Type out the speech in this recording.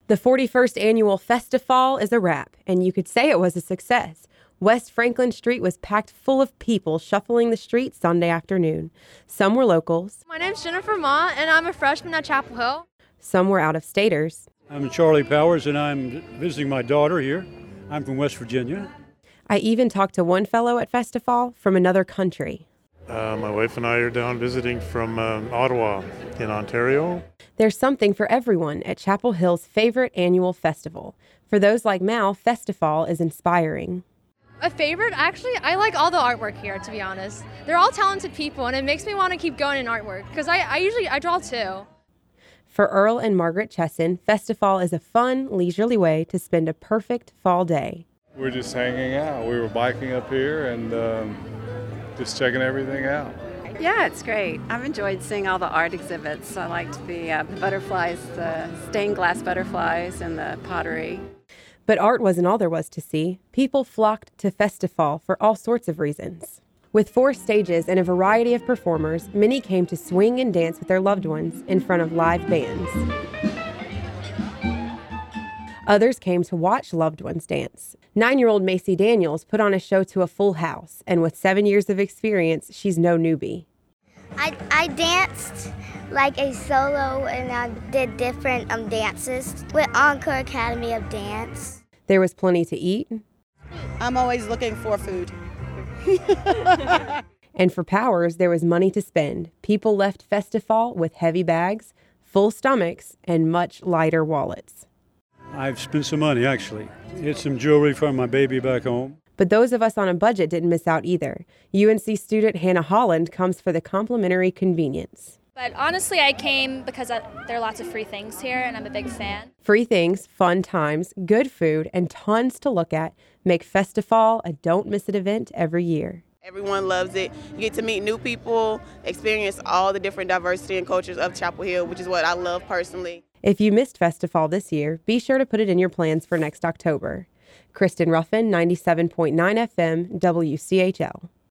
The 41st annual Festival is a wrap, and you could say it was a success. West Franklin Street was packed full of people shuffling the streets Sunday afternoon. Some were locals. My name's Jennifer Ma, and I'm a freshman at Chapel Hill. Some were out-of-staters. I'm Charlie Powers, and I'm visiting my daughter here. I'm from West Virginia. I even talked to one fellow at Festival from another country. My wife and I are down visiting from Ottawa in Ontario. There's something for everyone at Chapel Hill's favorite annual festival. For those like Mal, Festival is inspiring. A favorite? Actually, I like all the artwork here, to be honest. They're all talented people, and it makes me want to keep going in artwork, because I draw too. For Earl and Margaret Chesson, Festival is a fun, leisurely way to spend a perfect fall day. We're just hanging out. We were biking up here and just checking everything out. Yeah, it's great. I've enjoyed seeing all the art exhibits. I liked the butterflies, the stained glass butterflies and the pottery. But art wasn't all there was to see. People flocked to Festival for all sorts of reasons. With 4 stages and a variety of performers, many came to swing and dance with their loved ones in front of live bands. Others came to watch loved ones dance. 9-year-old Macy Daniels put on a show to a full house, and with 7 years of experience, she's no newbie. I danced like a solo, and I did different dances with Encore Academy of Dance. There was plenty to eat. I'm always looking for food. And for Powers, there was money to spend. People left Festival with heavy bags, full stomachs, and much lighter wallets. I've spent some money, actually. It's some jewelry from my baby back home. But those of us on a budget didn't miss out either. UNC student Hannah Holland comes for the complimentary convenience. But honestly, I came because there are lots of free things here, and I'm a big fan. Free things, fun times, good food, and tons to look at make Festival a don't-miss-it event every year. Everyone loves it. You get to meet new people, experience all the different diversity and cultures of Chapel Hill, which is what I love personally. If you missed Festival this year, be sure to put it in your plans for next October. Kristen Ruffin, 97.9 FM, WCHL.